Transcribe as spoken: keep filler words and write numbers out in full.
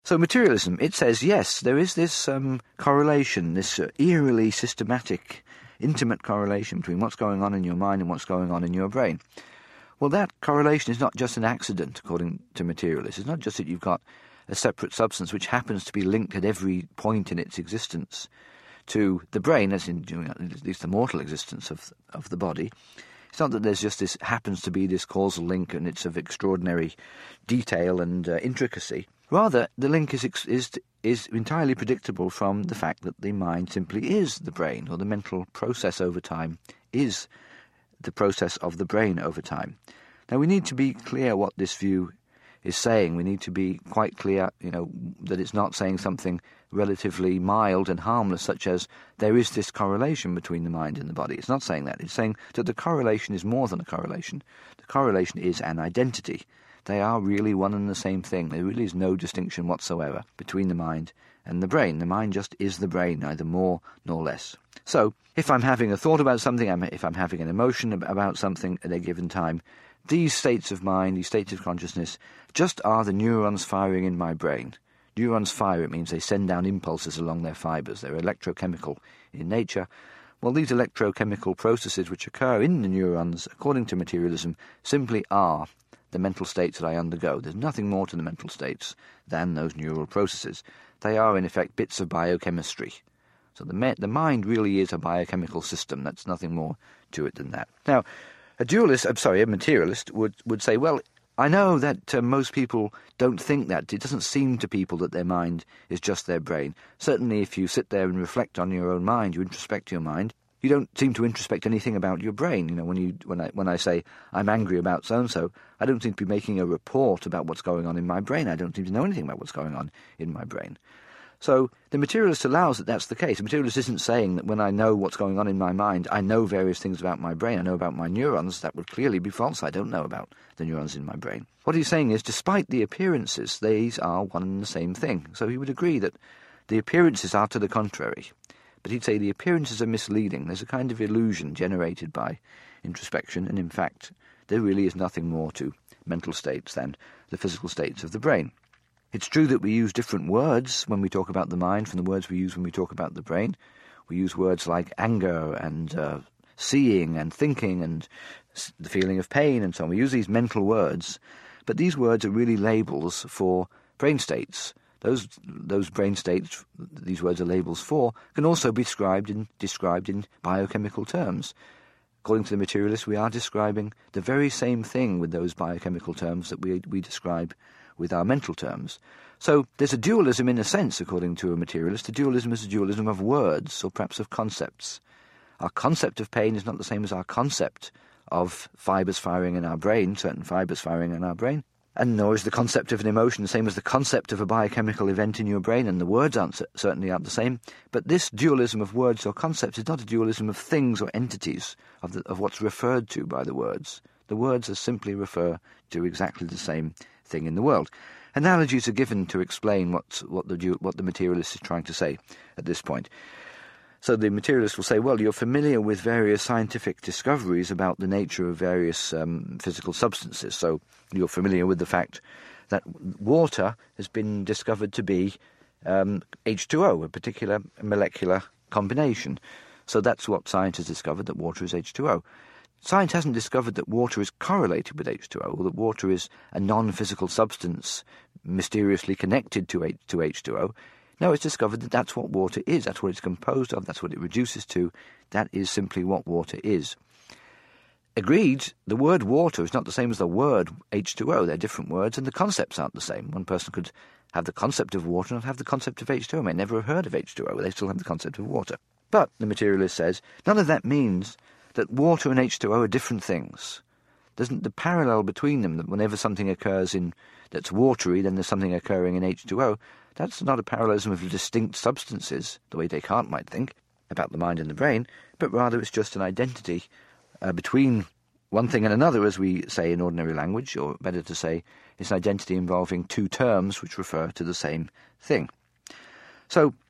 So materialism, it says, yes, there is this um, correlation, this uh, eerily systematic, intimate correlation between what's going on in your mind and what's going on in your brain. Well, that correlation is not just an accident, according to materialists. It's not just that you've got a separate substance which happens to be linked at every point in its existence to the brain, as in at least the mortal existence of of the body. It's not that there's just this, happens to be this causal link and it's of extraordinary detail and uh, intricacy. Rather, the link is, is is entirely predictable from the fact that the mind simply is the brain, or the mental process over time is the process of the brain over time. Now, we need to be clear what this view is saying. We need to be quite clear, you know, that it's not saying something relatively mild and harmless, such as there is this correlation between the mind and the body. It's not saying that. It's saying that the correlation is more than a correlation. The correlation is an identity. They are really one and the same thing. There really is no distinction whatsoever between the mind and the brain. The mind just is the brain, neither more nor less. So, if I'm having a thought about something, if I'm having an emotion about something at a given time, these states of mind, these states of consciousness, just are the neurons firing in my brain. Neurons fire, it means they send down impulses along their fibres. They're electrochemical in nature. Well, these electrochemical processes which occur in the neurons, according to materialism, simply are the mental states that I undergo. There's nothing more to the mental states than those neural processes. They are, in effect, bits of biochemistry. So the, me- the mind really is a biochemical system. That's nothing more to it than that. Now, a dualist, I'm sorry, a materialist would, would say, well, I know that uh, most people don't think that. It doesn't seem to people that their mind is just their brain. Certainly if you sit there and reflect on your own mind, you introspect your mind, you don't seem to introspect anything about your brain. You know, when you when I when I say I'm angry about so-and-so, I don't seem to be making a report about what's going on in my brain. I don't seem to know anything about what's going on in my brain. So the materialist allows that that's the case. The materialist isn't saying that when I know what's going on in my mind, I know various things about my brain, I know about my neurons. That would clearly be false. I don't know about the neurons in my brain. What he's saying is, despite the appearances, these are one and the same thing. So he would agree that the appearances are to the contrary. But he'd say the appearances are misleading. There's a kind of illusion generated by introspection, and in fact, there really is nothing more to mental states than the physical states of the brain. It's true that we use different words when we talk about the mind from the words we use when we talk about the brain. We use words like anger and uh, seeing and thinking and the feeling of pain and so on. We use these mental words, but these words are really labels for brain states. Those those brain states, these words are labels for, can also be described in, described in biochemical terms. According to the materialist, we are describing the very same thing with those biochemical terms that we we describe with our mental terms. So there's a dualism in a sense, according to a materialist. A dualism is a dualism of words, or perhaps of concepts. Our concept of pain is not the same as our concept of fibres firing in our brain, certain fibres firing in our brain. And nor is the concept of an emotion the same as the concept of a biochemical event in your brain, and the words aren't certainly aren't the same. But this dualism of words or concepts is not a dualism of things or entities, of, the, of what's referred to by the words. The words are simply refer to exactly the same thing in the world. Analogies are given to explain what, what, the, what the materialist is trying to say at this point. So the materialist will say, well, you're familiar with various scientific discoveries about the nature of various um, physical substances. So you're familiar with the fact that water has been discovered to be um, H two O, a particular molecular combination. So that's what science has discovered, that water is H two O. Science hasn't discovered that water is correlated with H two O, or that water is a non-physical substance mysteriously connected to H two O. No, it's discovered that that's what water is. That's what it's composed of. That's what it reduces to. That is simply what water is. Agreed, the word water is not the same as the word H two O. They're different words, and the concepts aren't the same. One person could have the concept of water and not have the concept of H two O. They may never have heard of H two O, but they still have the concept of water. But, the materialist says, none of that means that water and H two O are different things. There's the parallel between them, that whenever something occurs in that's watery, then there's something occurring in H two O. That's not a parallelism of distinct substances, the way Descartes might think, about the mind and the brain, but rather it's just an identity uh, between one thing and another, as we say in ordinary language, or better to say, it's an identity involving two terms which refer to the same thing. So,